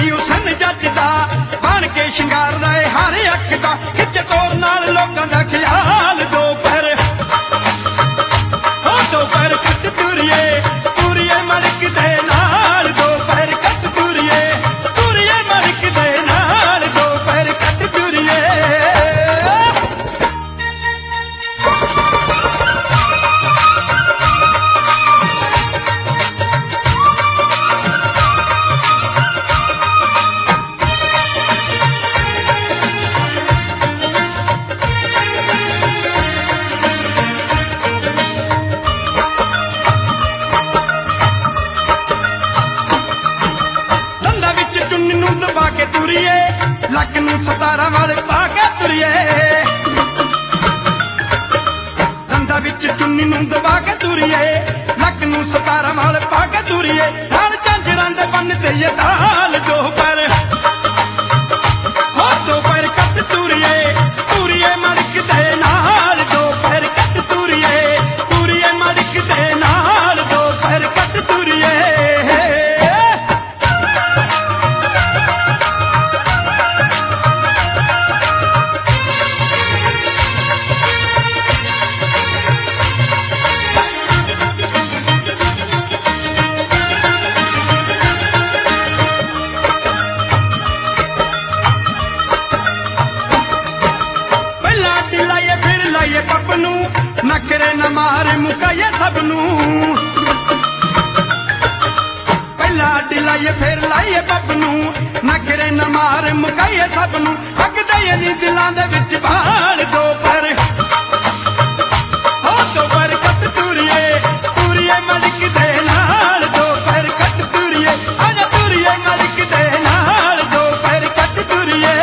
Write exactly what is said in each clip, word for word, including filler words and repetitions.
नहीं हुसन जचदा बन के शिंगार रहे हर अख दा खिच तोर नाल लोकां दा ख्याल दो पैर हो दो पैर कट तुरिए तुरिए मड़क दे नाल दो पैर कट तुरिए तुरिए मड़क दे नाल दो पैर कट तुरिए दबा के तुरिए लक नू सतारा वाले पा के तुरिए दंदा विच चुन्नी नू दबा के तुरिए लक नू सतारा वाले पा के तुरिए नाल झांजरां दे बन ते ये ताल दो पैर हो दो पैर कट तुरिए तुरिए मड़क दे नाल दो पैर कट तुरिए तुरिए मड़क दे नाल दो पैर कट तुरिए नखरे न मारे मुकाए सबनू पहला दिलाइए फिर लाइए बबनू नखरे न मारे मुकाए सबनू हक दे नी दिलां दे विच बाल दो पर हो दो पर कट तुरिए तुरिए मड़क दे नाल दो पर कट तुरिए आजा तुरिए मड़क दे नाल दो पर कट तुरिए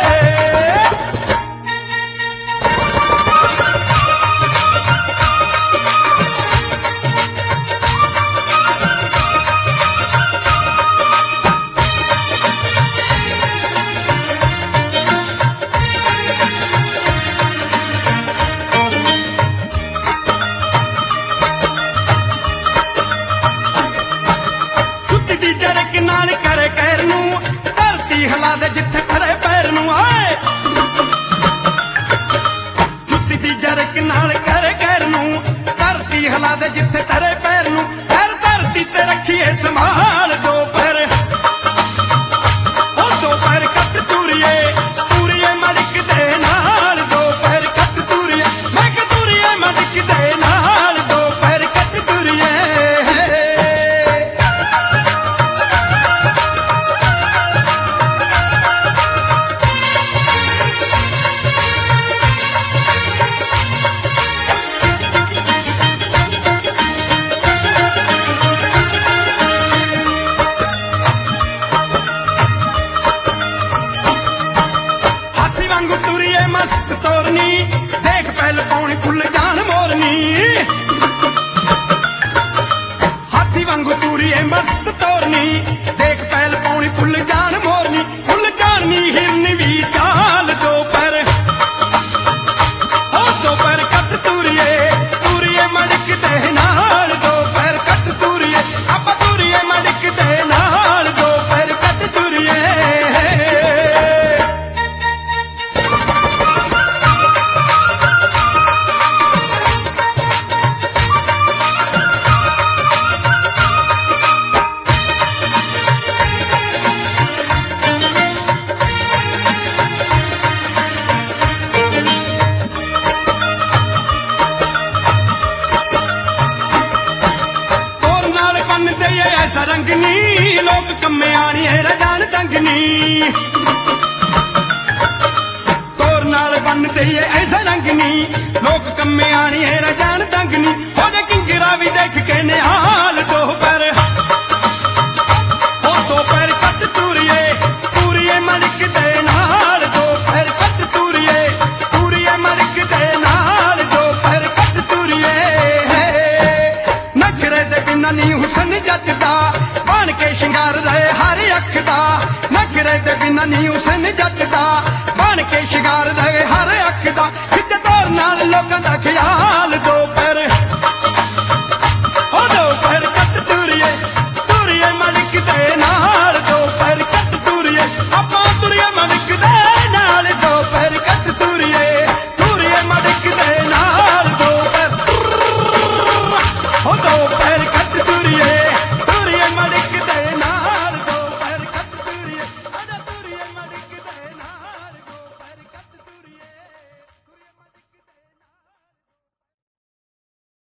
नाल करे कैर नू धरती हिला दे जिथे खड़े पैर नू आए जुत्ती दी जरक नाल करे कैर नू धरती हिला दे जिथे खड़े पैर नू पैर धरती ते रखिए संभाल दो पैर ओ दो पैर कट तुरिए तुरिए मड़क दे नाल दो पैर कट तुरिए मैं कि तुरिए मड़क दे नाल दो पैर कट तुरिए मस्त तोरनी देख पहल पौनी फुल जान मोरनी हाथी वांगू तुरिए मस्त तोरनी देख पहल पौनी फुल जान मोरनी फुल जाननी हिरनी भी चाल दो पर हो दो पर कट तुरिए तुरिए मड़क दे नाल दो पर कट तुरिए अब तुरिए मड़क दे नाल दो पर कट तुरिए ऐसा रंगनी लोग कम्मे आनी है रजान तंगनी तोर नाल बनते ही ऐसा रंगनी लोग कम्मे आनी है रजान तंगनी हो जा किंगरा भी देख के निहाल दो पर हो दो पैर कट तुरिए तुरिए मड़क दे नाल दो पैर कट तुरिए तुरिए मड़क दे नाल दो पैर कट तुरिए नखरे दे बिना नहीं हुसन जचदा बन के शिंगार रहे हर अख दा नखरे दे बिना नहीं हुसन जचदा बन के शिंगार रहे हर अख दा खिच तोर नाल लोकां दा